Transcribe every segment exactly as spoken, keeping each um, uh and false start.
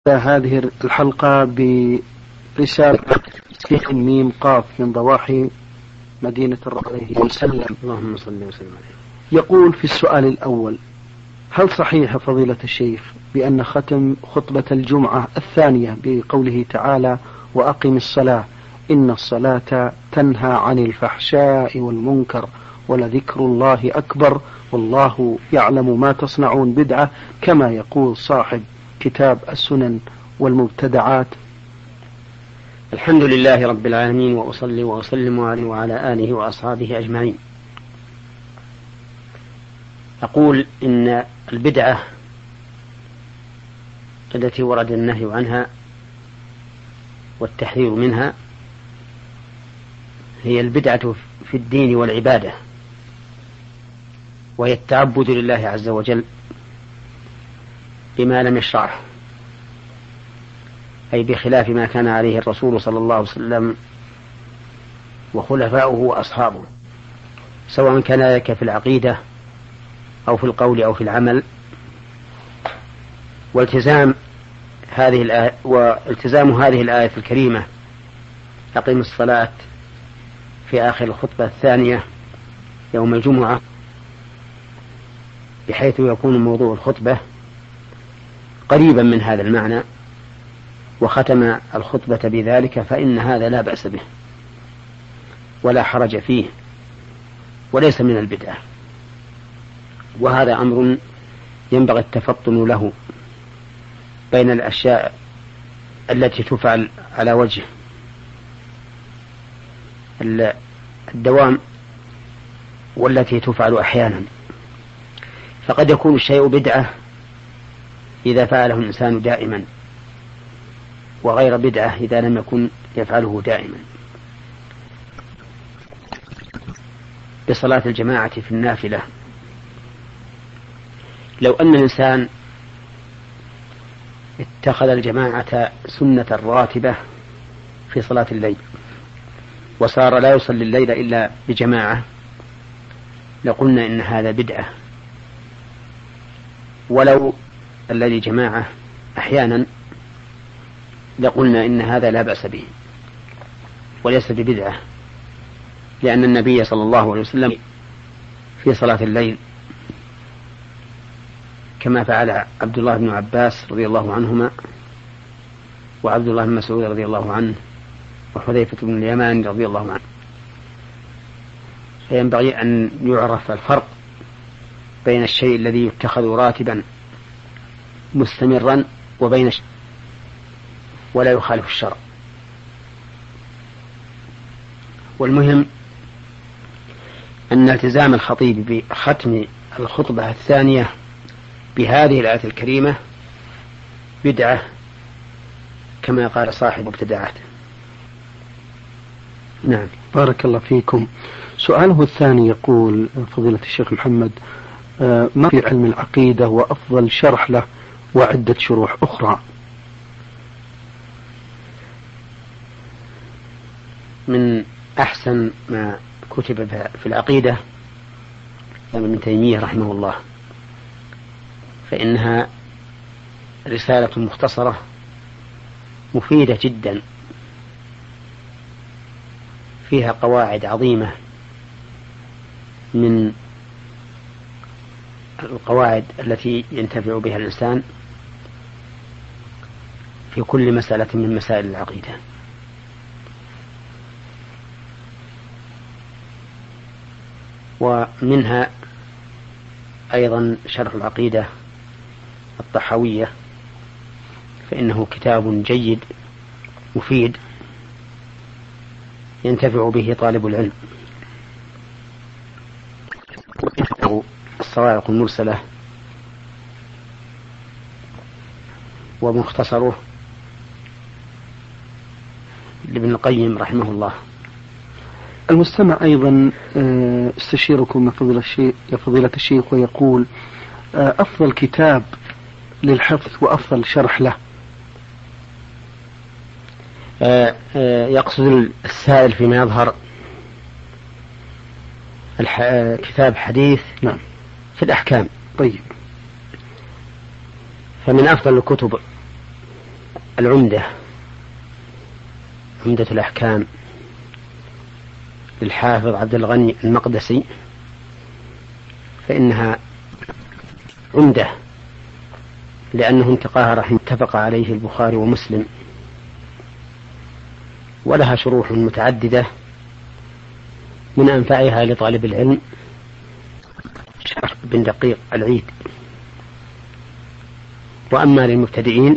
هذه الحلقة برسالة ميم قاف من ضواحي مدينة الرقية وسلم. اللهم صل وسلم عليه. يقول في السؤال الأول: هل صحيح فضيلة الشيخ بأن ختم خطبة الجمعة الثانية بقوله تعالى وأقم الصلاة إن الصلاة تنهى عن الفحشاء والمنكر ولذكر الله أكبر والله يعلم ما تصنعون بدعة كما يقول صاحب كتاب السنن والمبتدعات؟ الحمد لله رب العالمين، وأصلي وأسلم عليه وعلى آله وأصحابه أجمعين. أقول إن البدعة التي ورد النهي عنها والتحذير منها هي البدعة في الدين والعبادة، وهي التعبد لله عز وجل بما لم يشرعه، أي بخلاف ما كان عليه الرسول صلى الله عليه وسلم وخلفاؤه وأصحابه، سواء كان ذلك في العقيدة أو في القول أو في العمل. والتزام هذه الآية والتزام هذه الآية الكريمة أقم الصلاة في آخر الخطبة الثانية يوم الجمعة، بحيث يكون موضوع الخطبة قريبا من هذا المعنى، وختم الخطبة بذلك، فإن هذا لا بأس به ولا حرج فيه وليس من البدعة، وهذا أمر ينبغي التفطن له بين الأشياء التي تفعل على وجه الدوام والتي تفعل أحيانا. فقد يكون الشيء بدعة إذا فعله الإنسان دائما، وغير بدعة إذا لم يكن يفعله دائما. بصلاة الجماعة في النافلة، لو أن الإنسان اتخذ الجماعة سنة راتبة في صلاة الليل وصار لا يصلي الليل إلا بجماعة، لقلنا إن هذا بدعة. ولو الذي جماعة أحيانا لقلنا إن هذا لا بأس به وليس ببدعة، لأن النبي صلى الله عليه وسلم في صلاة الليل كما فعل عبد الله بن عباس رضي الله عنهما وعبد الله بن مسعود رضي الله عنه وحذيفة بن اليمان رضي الله عنه. فينبغي أن يعرف الفرق بين الشيء الذي يتخذ راتبا مستمرا وبين الشيء ولا يخالف الشرع. والمهم أن التزام الخطيب بختم الخطبة الثانية بهذه الآية الكريمة بدعة كما قال صاحب ابتداعات. نعم، بارك الله فيكم. سؤاله الثاني يقول: فضيلة الشيخ محمد، ما في علم العقيدة وأفضل شرح له وعدة شروح أخرى؟ من أحسن ما كتب في العقيدة ابن تيمية رحمه الله، فإنها رسالة مختصرة مفيدة جدا، فيها قواعد عظيمة من القواعد التي ينتفع بها الإنسان في كل مسألة من مسائل العقيدة. ومنها أيضا شرح العقيدة الطحاوية، فإنه كتاب جيد مفيد ينتفع به طالب العلم. الصواعق المرسلة ومختصره لابن القيم رحمه الله. المستمع أيضا استشيركم يا فضيلة الشيخ, يا فضيلة الشيخ ويقول: أفضل كتاب للحفظ وأفضل شرح له؟ يقصد السائل فيما يظهر كتاب حديث نعم في الأحكام. طيب، فمن أفضل الكتب العمدة عمدة الأحكام للحافظ عبد الغني المقدسي فإنها عمدة لأنه انتقاها رحمه اتفق عليه البخاري ومسلم، ولها شروح متعددة من أنفعها لطالب العلم شرح بن دقيق العيد. وأما للمبتدئين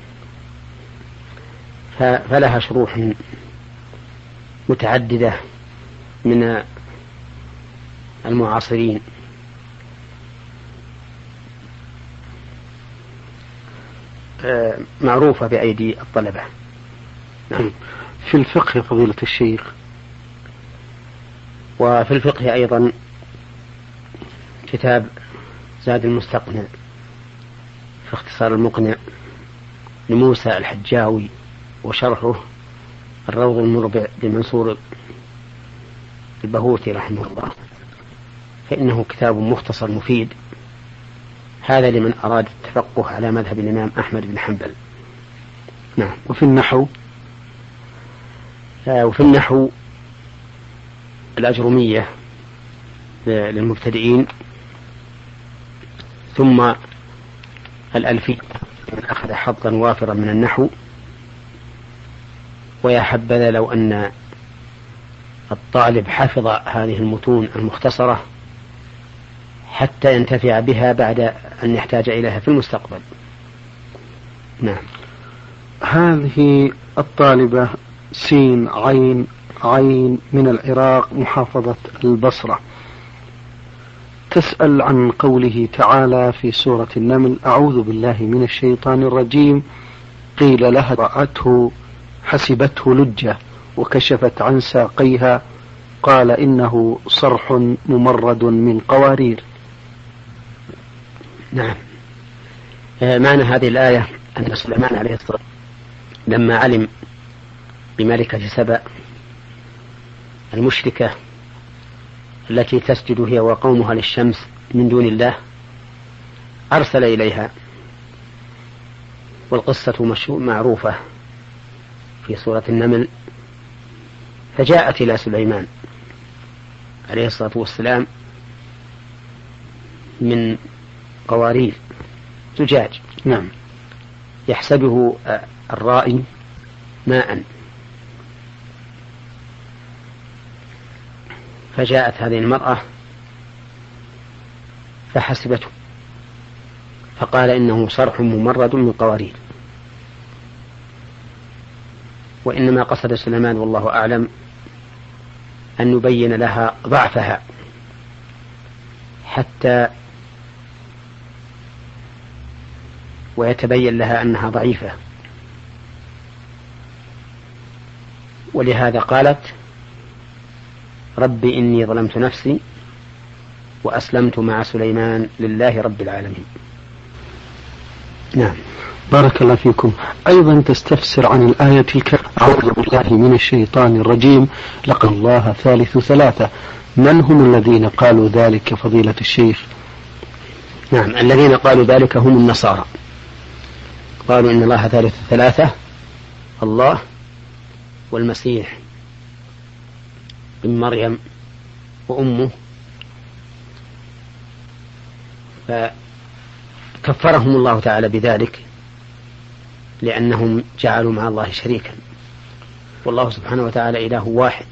فلها شروح متعددة من المعاصرين، معروفة بأيدي الطلبة. نعم. في الفقه فضيلة الشيخ، وفي الفقه أيضا كتاب زاد المستقنع في اختصار المقنع لموسى الحجاوي، وشرحه الروض المربع لمنصور البهوتي رحمه الله، فإنه كتاب مختصر مفيد، هذا لمن أراد التفقه على مذهب الإمام أحمد بن حنبل. نعم. وفي النحو آه وفي النحو الأجرمية للمبتدئين، ثم الألفية من أخذ حظا وافرا من النحو. ويا حبذا لو أن الطالب حفظ هذه المتون المختصرة حتى ينتفع بها بعد أن يحتاج إليها في المستقبل. نعم. هذه الطالبة سين عين عين من العراق محافظة البصرة تسأل عن قوله تعالى في سورة النمل: أعوذ بالله من الشيطان الرجيم، قيل لها رأته حسبته لجة وكشفت عن ساقيها قال إنه صرح ممرد من قوارير. نعم. معنى هذه الآية أن سليمان عليه الصلاة لما علم بملكة سبأ المشركة التي تسجد هي وقومها للشمس من دون الله أرسل إليها، والقصة معروفة في سورة النمل. فجاءت إلى سليمان عليه الصلاة والسلام من قوارير زجاج، نعم، يحسبه الرائي ماء. فجاءت هذه المرأة فحسبته فقال إنه صرح ممرد من قوارير. وإنما قصد سليمان والله أعلم أن يبين لها ضعفها حتى ويتبين لها أنها ضعيفة، ولهذا قالت: رب إني ظلمت نفسي وأسلمت مع سليمان لله رب العالمين. نعم. بارك الله فيكم. أيضا تستفسر عن الآية الكريمة: أعوذ بالله من الشيطان الرجيم، لقد الله ثالث ثلاثة. من هم الذين قالوا ذلك فضيلة الشيخ؟ نعم، الذين قالوا ذلك هم النصارى، قالوا إن الله ثالث ثلاثة، الله والمسيح بن مريم وأمه، فكفرهم الله تعالى بذلك لأنهم جعلوا مع الله شريكا، والله سبحانه وتعالى إله واحد،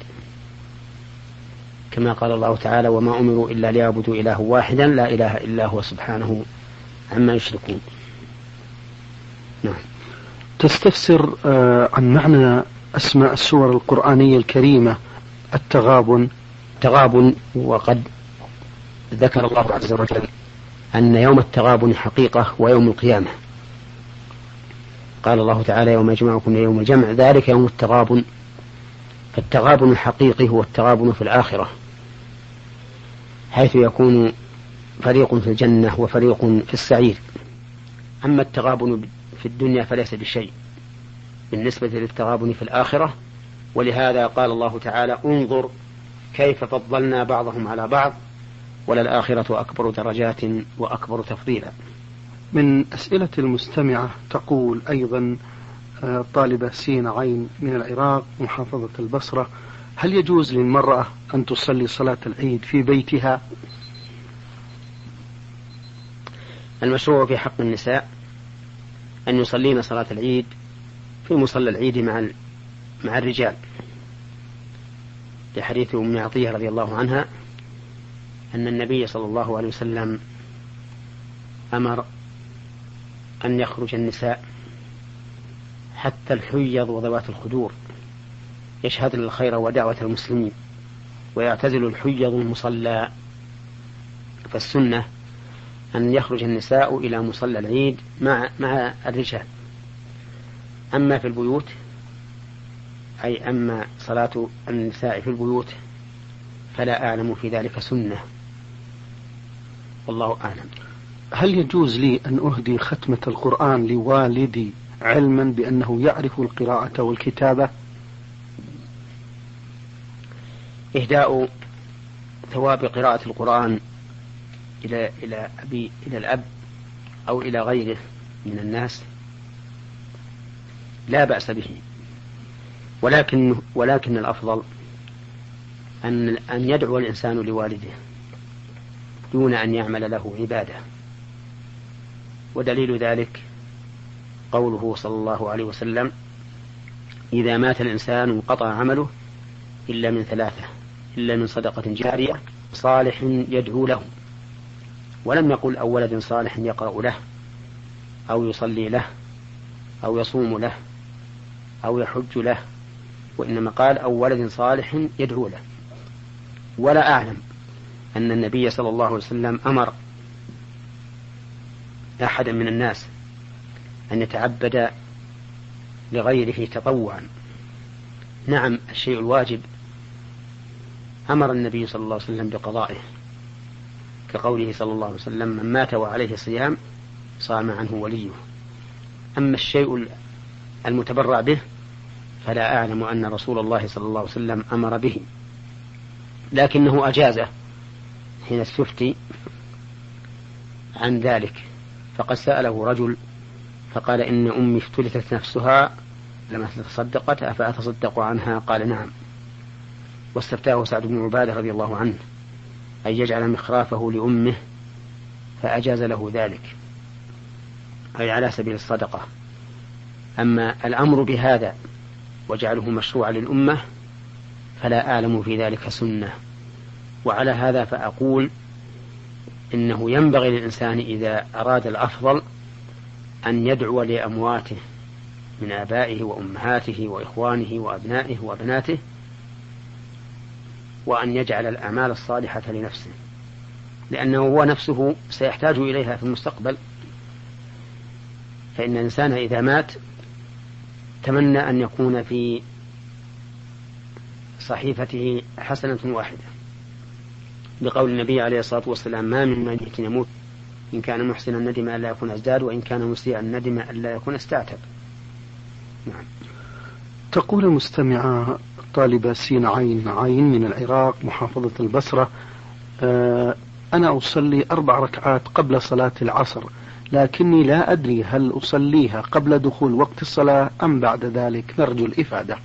كما قال الله تعالى: وما أمروا إلا ليعبدوا إله واحدا لا إله إلا هو سبحانه عما يشركون. نعم. تستفسر عن معنى أسماء السور القرآنية الكريمة التغابن. التغابن، وقد ذكر الله عز وجل أن يوم التغابن حقيقة ويوم القيامة. قال الله تعالى: يوم يجمعكم ليوم الجمع ذلك يوم التغابن. فالتغابن الحقيقي هو التغابن في الآخرة، حيث يكون فريق في الجنة وفريق في السعير. أما التغابن في الدنيا فليس بشيء بالنسبة للتغابن في الآخرة، ولهذا قال الله تعالى: انظر كيف فضلنا بعضهم على بعض وللآخرة أكبر درجات وأكبر تفضيلا. من أسئلة المستمعة تقول أيضا: طالبة سين عين من العراق محافظة البصرة: هل يجوز للمرأة أن تصلي صلاة العيد في بيتها؟ المشروع في حق النساء أن يصلين صلاة العيد في مصلى العيد مع مع الرجال، لحديث أم عطية رضي الله عنها أن النبي صلى الله عليه وسلم أمر أن يخرج النساء حتى الحيض وذوات الخدور يشهدن الخير ودعوة المسلمين، ويعتزل الحيض المصلى. فالسنة أن يخرج النساء إلى مصلى العيد مع مع الرجال. أما في البيوت، أي أما صلاة النساء في البيوت، فلا أعلم في ذلك سنة، والله أعلم. هل يجوز لي أن أهدي ختمة القرآن لوالدي علما بأنه يعرف القراءة والكتابة؟ إهداء ثواب قراءة القرآن إلى إلى أبي إلى الأب أو إلى غيره من الناس لا بأس به، ولكن ولكن الأفضل أن أن يدعو الإنسان لوالده دون أن يعمل له عبادة. ودليل ذلك قوله صلى الله عليه وسلم: إذا مات الإنسان انقطع عمله إلا من ثلاثة، إلا من صدقة جارية صالح يدعو له. ولم يقل أو ولد صالح يقرأ له أو يصلي له أو يصوم له أو يحج له، وإنما قال أو ولد صالح يدعو له. ولا أعلم أن النبي صلى الله عليه وسلم أمر أحدا من الناس أن يتعبد لغيره تطوعا. نعم، الشيء الواجب أمر النبي صلى الله عليه وسلم بقضائه، كقوله صلى الله عليه وسلم: من مات وعليه صيام صام عنه وليه. أما الشيء المتبرع به فلا أعلم أن رسول الله صلى الله عليه وسلم أمر به، لكنه أجازه حين استفتي عن ذلك، فقد سأله رجل فقال: إن أمي افتلتت نفسها لما تصدقت أفأتصدق عنها؟ قال: نعم. واستفتاه سعد بن عبادة رضي الله عنه أن يجعل مخرافه لأمه فأجاز له ذلك، أي على سبيل الصدقة. أما الأمر بهذا وجعله مشروعا للأمة فلا أعلم في ذلك سنة. وعلى هذا فأقول إنه ينبغي للإنسان إذا أراد الأفضل أن يدعو لأمواته من آبائه وأمهاته وإخوانه وأبنائه وأبناته، وأن يجعل الأعمال الصالحة لنفسه، لأنه هو نفسه سيحتاج إليها في المستقبل. فإن الإنسان إذا مات تمنى أن يكون في صحيفته حسنة واحدة، بقول النبي عليه الصلاة والسلام: ما من ميت يموت إن كان محسنا ندم ألا يكون ازداد، وإن كان مسيئا ندم ألا يكون استعتب. نعم. تقول المستمعة طالبة سين عين عين من العراق محافظة البصرة: آه أنا أصلي أربع ركعات قبل صلاة العصر، لكني لا أدري هل أصليها قبل دخول وقت الصلاة أم بعد ذلك، نرجو الإفادة.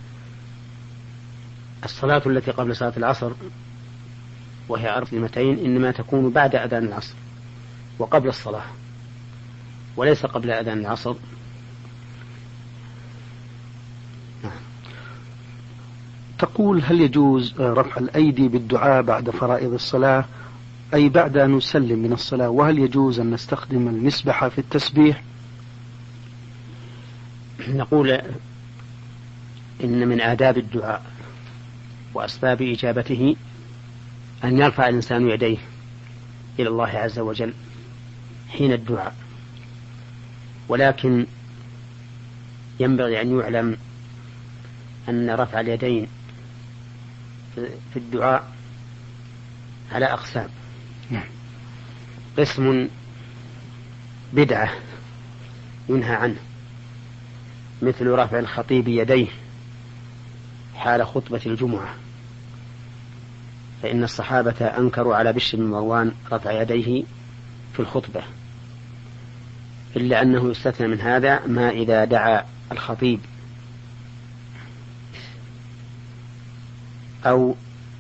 الصلاة التي قبل صلاة العصر وهي أربعتين إنما تكون بعد أذان العصر وقبل الصلاة، وليس قبل أذان العصر. نعم. تقول: هل يجوز رفع الأيدي بالدعاء بعد فرائض الصلاة، أي بعد أن نسلم من الصلاة؟ وهل يجوز أن نستخدم المسبحة في التسبيح؟ نقول إن من آداب الدعاء وأسباب إجابته أن يرفع الإنسان يديه إلى الله عز وجل حين الدعاء، ولكن ينبغي أن يعلم أن رفع اليدين في الدعاء على أقسام. قسم بدعة ينهى عنه، مثل رفع الخطيب يديه حال خطبة الجمعة، فإن الصحابة أنكروا على بشر بن مروان رفع يديه في الخطبة، إلا أنه يستثنى من هذا ما إذا دعا الخطيب أو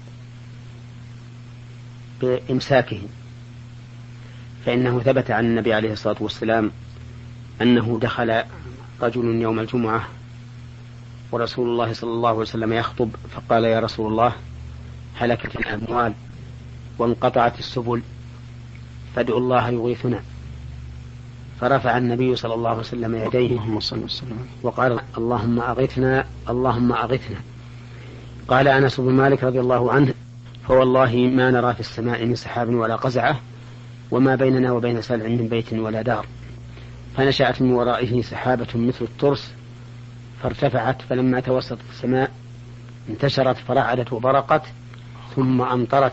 بإمساكه، فإنه ثبت عن النبي عليه الصلاة والسلام أنه دخل رجل يوم الجمعة ورسول الله صلى الله عليه وسلم يخطب، فقال: يا رسول الله، هلكت الأموال وانقطعت السبل، فادعوا الله يغيثنا. فرفع النبي صلى الله عليه وسلم يديه وقال: اللهم أغثنا، اللهم أغثنا. قال أنس بن مالك رضي الله عنه: فوالله ما نرى في السماء من سحاب ولا قزعة، وما بيننا وبين سلع من بيت ولا دار. فنشأت من ورائه سحابة مثل الترس فارتفعت، فلما توسطت السماء انتشرت فرعدت وبرقت ثم أمطرت،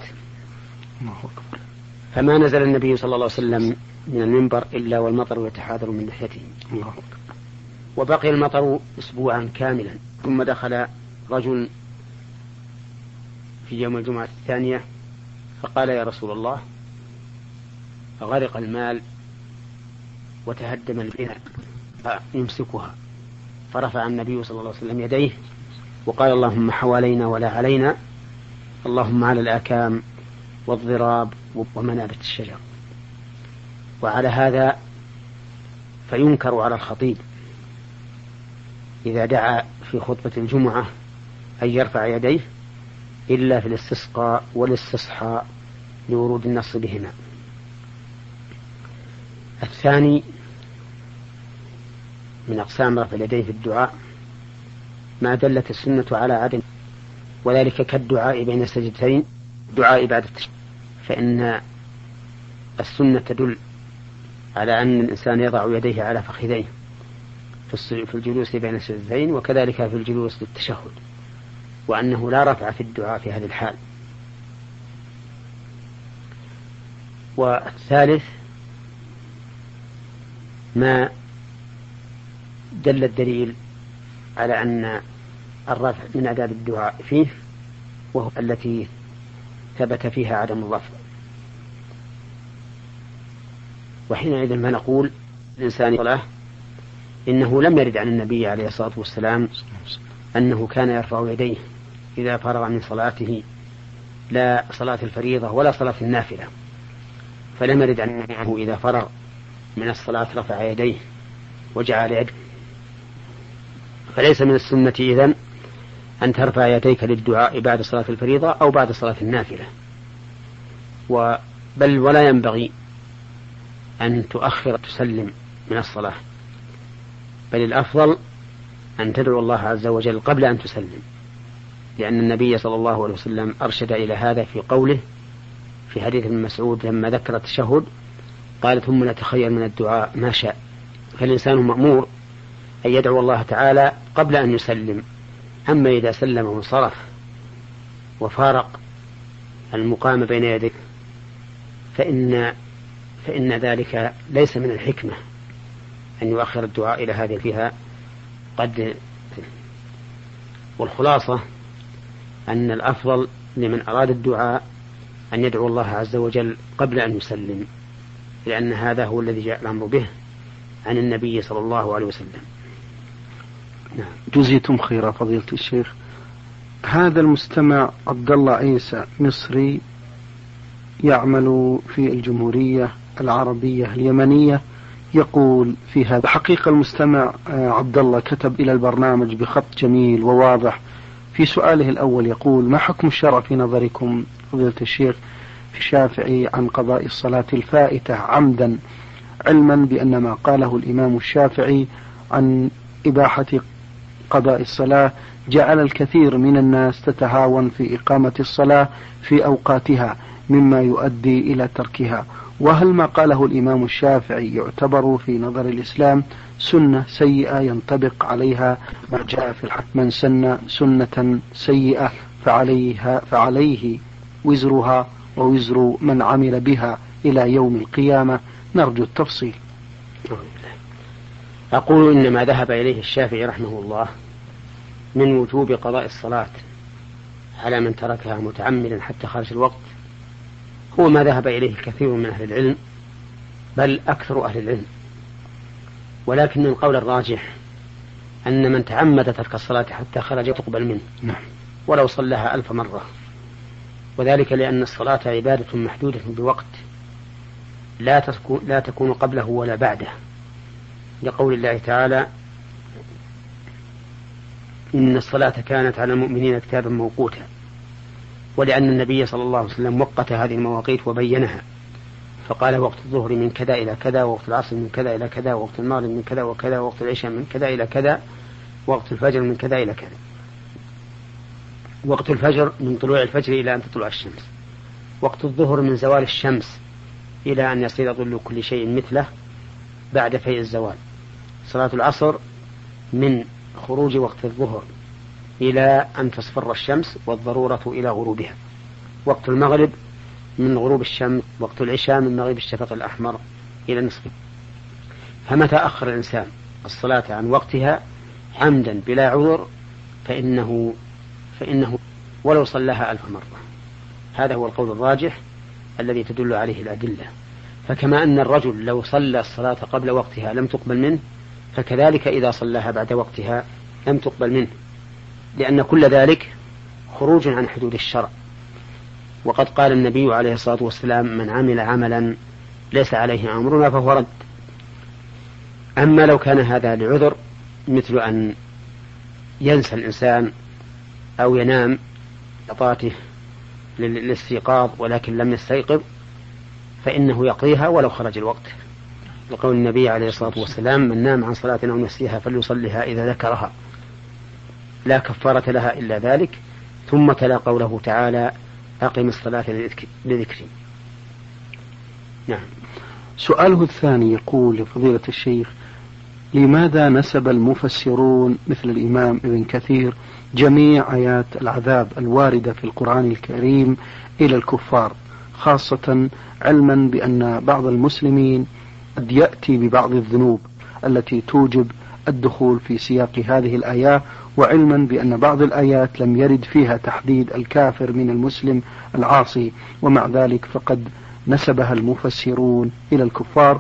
فما نزل النبي صلى الله عليه وسلم من المنبر إلا والمطر يتحاذر من ناحيته. وبقي المطر أسبوعا كاملا، ثم دخل رجل في يوم الجمعة الثانية فقال: يا رسول الله، غرق المال وتهدم البناء يمسكها. فرفع النبي صلى الله عليه وسلم يديه وقال: اللهم حوالينا ولا علينا، اللهم على الآكام والضراب ومنابت الشجر. وعلى هذا فينكر على الخطيب إذا دعا في خطبة الجمعة أن يرفع يديه إلا في الاستسقاء والاستصحاء لورود النص بهما. الثاني من أقسام رفع اليدين في الدعاء ما دلت السنة على عدم، وذلك كالدعاء بين السجدتين، دعاء بعد التشهد، فإن السنة تدل على أن الإنسان يضع يديه على فخذيه في الجلوس بين السجدتين، وكذلك في الجلوس للتشهد، وأنه لا رفع في الدعاء في هذه الحال. والثالث ما دل الدليل على أن الرفع من آداب الدعاء فيه، وهو التي ثبت فيها عدم الرفع. وحينئذ ما نقول الإنسان صلاة إنه لم يرد عن النبي عليه الصلاة والسلام أنه كان يرفع يديه إذا فرغ من صلاته، لا صلاة الفريضة ولا صلاة النافلة، فلم يرد عن النبي إذا فرغ من الصلاة رفع يديه وجعل يده. فليس من السنة إذن أن ترفع يديك للدعاء بعد صلاة الفريضة أو بعد صلاة النافلة، بل ولا ينبغي أن تؤخر تسلم من الصلاة، بل الأفضل أن تدعو الله عز وجل قبل أن تسلم، لأن النبي صلى الله عليه وسلم أرشد إلى هذا في قوله في حديث ابن مسعود لما ذكر التشهد قال: ثم نتخير من الدعاء ما شاء. فالإنسان مأمور أن يدعو الله تعالى قبل أن يسلم، أما إذا سلم وانصرف وفارق المقام بين يديه فإن فإن ذلك ليس من الحكمة أن يؤخر الدعاء إلى هذه فيها قد. والخلاصة أن الأفضل لمن أراد الدعاء أن يدعو الله عز وجل قبل أن يسلم، لأن هذا هو الذي جاء الأمر به عن النبي صلى الله عليه وسلم. نعم. جزيتم خيرا فضيلة الشيخ. هذا المستمع عبد الله عيسى مصري يعمل في الجمهورية العربية اليمنية، يقول في هذا: حقيقة المستمع عبد الله كتب إلى البرنامج بخط جميل وواضح. في سؤاله الأول يقول: ما حكم الشرع في نظركم فضيلة الشيخ في الشافعي عن قضاء الصلاة الفائتة عمدا، علما بأن ما قاله الإمام الشافعي عن إباحة قضاء الصلاة جعل الكثير من الناس تتهاون في إقامة الصلاة في أوقاتها مما يؤدي إلى تركها، وهل ما قاله الإمام الشافعي يعتبر في نظر الإسلام سنة سيئة ينطبق عليها ما جاء في الحديث: من سن سنة سيئة فعليها فعليه وزرها ووزر من عمل بها إلى يوم القيامة؟ نرجو التفصيل. أقول إن ما ذهب إليه الشافعي رحمه الله من وجوب قضاء الصلاة على من تركها متعمدا حتى خارج الوقت هو ما ذهب إليه الكثير من أهل العلم، بل أكثر أهل العلم، ولكن القول الراجح أن من تعمد ترك الصلاة حتى خرج تقبل منه نعم. ولو صلىها ألف مرة، وذلك لأن الصلاة عبادة محدودة بوقت لا تكون, لا تكون قبله ولا بعده، لقول الله تعالى إن الصلاة كانت على المؤمنين كتابا موقوتا، ولأن النبي صلى الله عليه وسلم وقت هذه المواقيت وبينها، فقال وقت الظهر من كذا إلى كذا، ووقت العصر من كذا إلى كذا، ووقت المغرب من كذا وكذا، ووقت العشاء من كذا إلى كذا، ووقت الفجر من كذا إلى كذا. وقت الفجر من طلوع الفجر إلى أن تطلع الشمس، وقت الظهر من زوال الشمس إلى أن يصير ظل كل شيء مثله بعد فيء الزوال. صلاة العصر من خروج وقت الظهر إلى أن تصفر الشمس والضرورة إلى غروبها. وقت المغرب من غروب الشمس، وقت العشاء من مغيب الشفق الأحمر إلى نصفه. فمتى أخر الإنسان الصلاة عن وقتها عمدا بلا عذر فإنه, فإنه ولو صلىها ألف مرة. هذا هو القول الراجح الذي تدل عليه الأدلة. فكما أن الرجل لو صلى الصلاة قبل وقتها لم تقبل منه، فكذلك إذا صلىها بعد وقتها لم تقبل منه، لأن كل ذلك خروج عن حدود الشرع. وقد قال النبي عليه الصلاة والسلام من عمل عملا ليس عليه أمرنا فهو رد. أما لو كان هذا لعذر مثل أن ينسى الإنسان أو ينام لطاته للاستيقاظ ولكن لم يستيقظ فإنه يقضيها ولو خرج الوقت، لقول النبي عليه الصلاة والسلام من نام عن صلاة أو نسيها فليصلها إذا ذكرها لا كفارة لها إلا ذلك. ثم تلا قوله تعالى أقم الصلاة لذكري. نعم. سؤاله الثاني يقول لفضيلة الشيخ: لماذا نسب المفسرون مثل الإمام ابن كثير جميع آيات العذاب الواردة في القرآن الكريم إلى الكفار، خاصة علما بأن بعض المسلمين قد يأتي ببعض الذنوب التي توجب الدخول في سياق هذه الآيات، وعلما بأن بعض الآيات لم يرد فيها تحديد الكافر من المسلم العاصي، ومع ذلك فقد نسبها المفسرون إلى الكفار،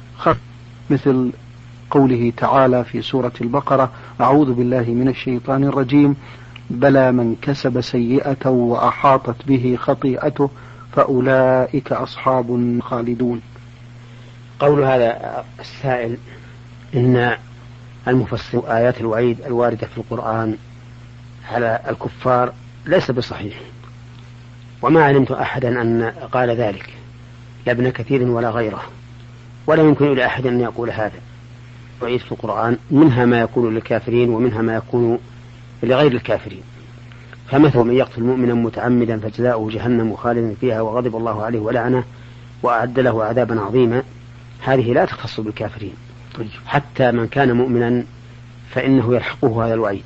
مثل قوله تعالى في سورة البقرة: أعوذ بالله من الشيطان الرجيم، بلى من كسب سيئة وأحاطت به خطيئته فأولئك أصحاب خالدون. قول هذا السائل إن المفسر آيات الوعيد الواردة في القرآن على الكفار ليس بصحيح، وما علمت أحدا أن قال ذلك، لا ابن كثير ولا غيره، ولا يمكن لأحد أن يقول هذا. وعيد في القرآن منها ما يكون للكافرين ومنها ما يكون لغير الكافرين. فمثل من يقتل مؤمنا متعمدا فجزاؤه جهنم خالدا فيها وغضب الله عليه ولعنه وأعد له عذابا عظيما، هذه لا تختص بالكافرين. حتى من كان مؤمنا فإنه يلحقه هذا الوعيد.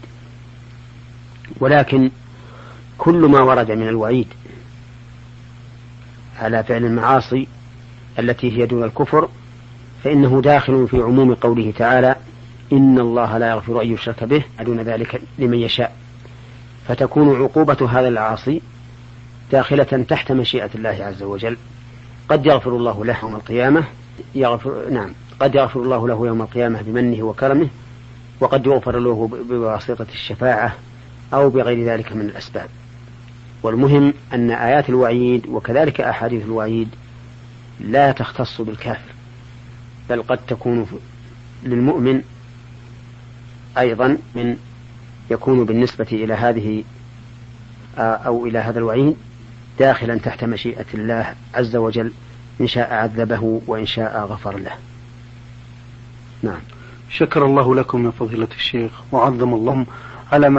ولكن كل ما ورد من الوعيد على فعل المعاصي التي هي دون الكفر فإنه داخل في عموم قوله تعالى: إن الله لا يغفر أن يشرك به دون ذلك لمن يشاء. فتكون عقوبة هذا العاصي داخلة تحت مشيئة الله عز وجل. قد يغفر الله له يوم القيامة يغفر نعم قد يغفر الله له يوم القيامة بمنه وكرمه، وقد يغفر له بواسطة الشفاعة أو بغير ذلك من الأسباب. والمهم أن آيات الوعيد وكذلك أحاديث الوعيد لا تختص بالكافر، بل قد تكون للمؤمن أيضا من يكون بالنسبة إلى هذه أو إلى هذا الوعيد داخلا تحت مشيئة الله عز وجل، إن شاء عذبه وإن شاء غفر له. نعم. شكر الله لكم يا فضيلة الشيخ، وعظم الله على ما